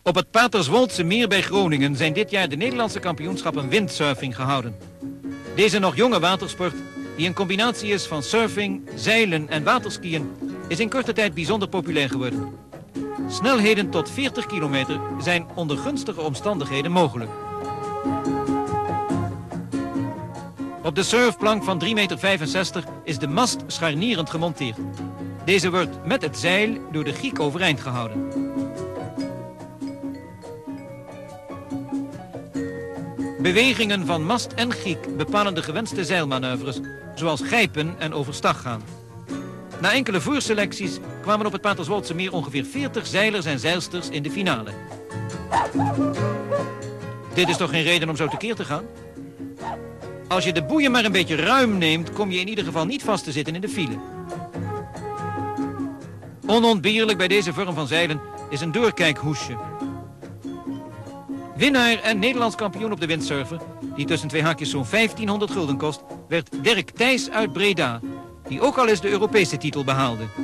Op het Paterswoldse meer bij Groningen zijn dit jaar de Nederlandse kampioenschappen windsurfing gehouden. Deze nog jonge watersport, die een combinatie is van surfing, zeilen en waterskiën, is in korte tijd bijzonder populair geworden. Snelheden tot 40 kilometer zijn onder gunstige omstandigheden mogelijk. Op de surfplank van 3,65 meter is de mast scharnierend gemonteerd. Deze wordt met het zeil door de giek overeind gehouden. Bewegingen van mast en giek bepalen de gewenste zeilmanoeuvres, zoals gijpen en overstag gaan. Na enkele voorselecties kwamen op het Paterswoldse meer ongeveer 40 zeilers en zeilsters in de finale. Dit is toch geen reden om zo tekeer te gaan? Als je de boeien maar een beetje ruim neemt, kom je in ieder geval niet vast te zitten in de file. Onontbeerlijk bij deze vorm van zeilen is een doorkijkhoesje. Winnaar en Nederlands kampioen op de windsurfer, die tussen twee haakjes zo'n 1500 gulden kost, werd Dirk Thijs uit Breda, die ook al eens de Europese titel behaalde.